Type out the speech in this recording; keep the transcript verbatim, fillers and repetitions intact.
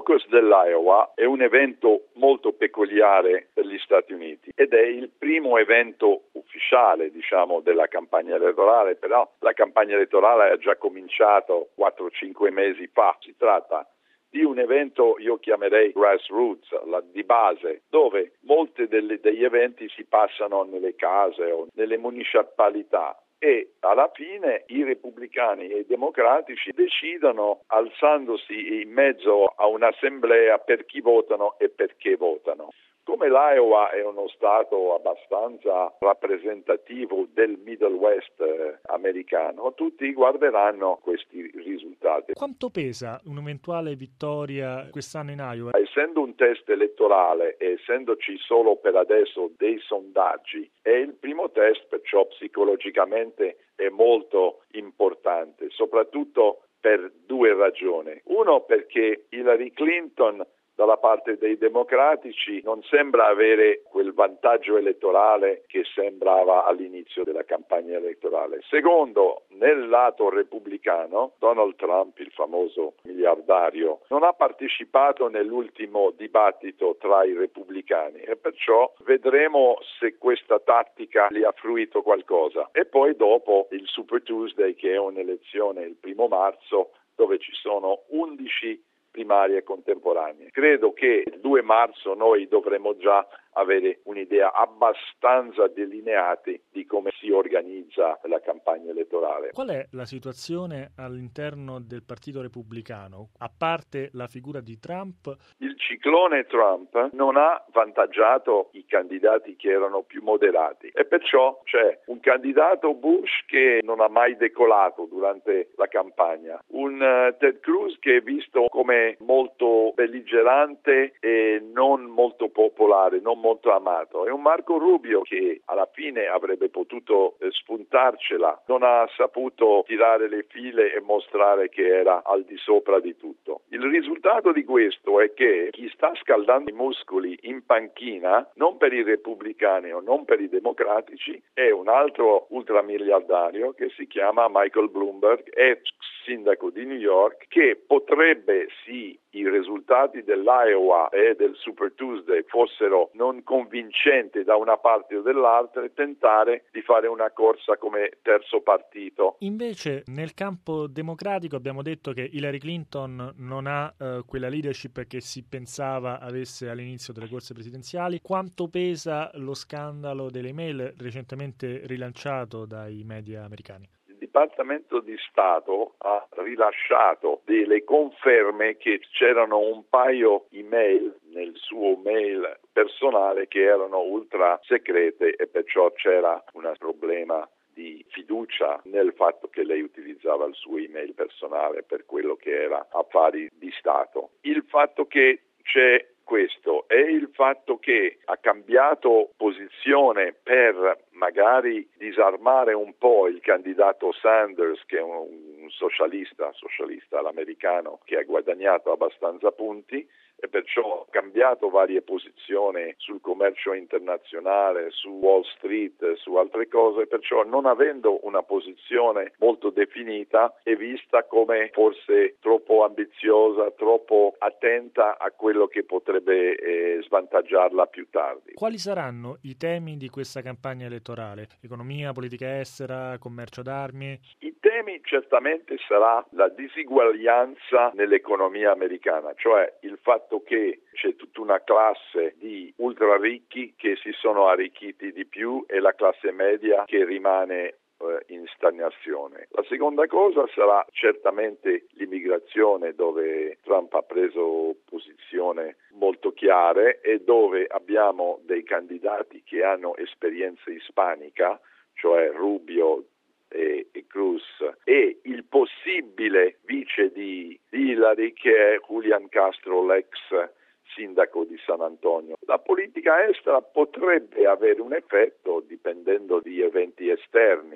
caucus dell'Iowa è un evento molto peculiare per gli Stati Uniti ed è il primo evento ufficiale, diciamo, della campagna elettorale, però la campagna elettorale ha già cominciato quattro cinque mesi fa. Si tratta di un evento, io chiamerei grassroots, la, di base, dove molti degli eventi si passano nelle case o nelle municipalità e alla fine i repubblicani e i democratici decidono, alzandosi in mezzo a un'assemblea, per chi votano e perché votano. Come l'Iowa è uno stato abbastanza rappresentativo del Middle West eh, americano, tutti guarderanno questi risultati. Quanto pesa un'eventuale vittoria quest'anno in Iowa? Essendo un test elettorale e essendoci solo per adesso dei sondaggi, è il primo test, perciò psicologicamente è molto importante, soprattutto per due ragioni. Uno, perché Hillary Clinton dalla parte dei democratici non sembra avere quel vantaggio elettorale che sembrava all'inizio della campagna elettorale. Secondo, nel lato repubblicano, Donald Trump, il famoso miliardario, non ha partecipato nell'ultimo dibattito tra i repubblicani e perciò vedremo se questa tattica gli ha fruito qualcosa. E poi dopo il Super Tuesday, che è un'elezione il primo marzo, dove ci sono undici primarie contemporanee. Credo che il due marzo noi dovremo già avere un'idea abbastanza delineata di come si organizza la campagna elettorale. Qual è la situazione all'interno del Partito Repubblicano, a parte la figura di Trump? Il ciclone Trump non ha vantaggiato i candidati che erano più moderati e perciò c'è un candidato Bush che non ha mai decolato durante la campagna, un uh, Ted Cruz che è visto come molto belligerante e non molto popolare, non molto amato, e un Marco Rubio che alla fine avrebbe potuto eh, spuntarcela, non ha saputo tirare le file e mostrare che era al di sopra di tutto. Il risultato di questo è che chi sta scaldando i muscoli in panchina, non per i repubblicani o non per i democratici, è un altro ultramiliardario che si chiama Michael Bloomberg, ex sindaco di New York, che potrebbe, sì, i risultati dell'Iowa e del Super Tuesday fossero non convincenti da una parte o dall'altra, tentare di fare una corsa come terzo partito. Invece nel campo democratico abbiamo detto che Hillary Clinton non ha eh, quella leadership che si pensava avesse all'inizio delle corse presidenziali. Quanto pesa lo scandalo delle email recentemente rilanciato dai media americani? Il Dipartimento di Stato ha rilasciato delle conferme che c'erano un paio email nel suo mail personale che erano ultra segrete e perciò c'era un problema di fiducia nel fatto che lei utilizzava il suo email personale per quello che era affari di Stato. Il fatto che c'è questo è il fatto che ha cambiato posizione per magari disarmare un po' il candidato Sanders, che è un, un socialista, socialista all'americano, che ha guadagnato abbastanza punti, e perciò ha cambiato varie posizioni sul commercio internazionale, su Wall Street, su altre cose, perciò non avendo una posizione molto definita è vista come forse troppo ambiziosa, troppo attenta a quello che potrebbe eh, svantaggiarla più tardi. Quali saranno i temi di questa campagna elettorale? Economia, politica estera, commercio d'armi? I temi certamente sarà la disuguaglianza nell'economia americana, cioè il fatto che c'è tutta una classe di ultra ricchi che si sono arricchiti di più e la classe media che rimane eh, in stagnazione. La seconda cosa sarà certamente l'immigrazione, dove Trump ha preso posizione molto chiare e dove abbiamo dei candidati che hanno esperienza ispanica, cioè Rubio e, e Cruz, e il possibile vice di, di Hillary che è Julian Castro, l'ex sindaco di San Antonio. La politica estera potrebbe avere un effetto dipendendo di eventi esterni.